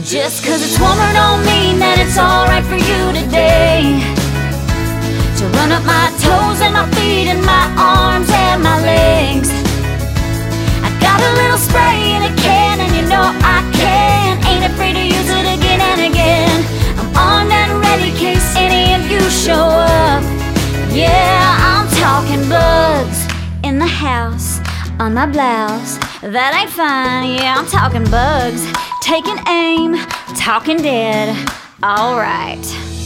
Just 'cause it's warmer don't mean that it's alright for you today to run up my toes and my feet and my arms and my legs. I got a little spray in a can and you know I can. Ain't afraid to use it again and again. I'm armed and ready in case any of you show up. Yeah, I'm talking bugs in the house, on my blouse, that ain't fine. Yeah, I'm talking bugs, taking aim, talking dead. Alright.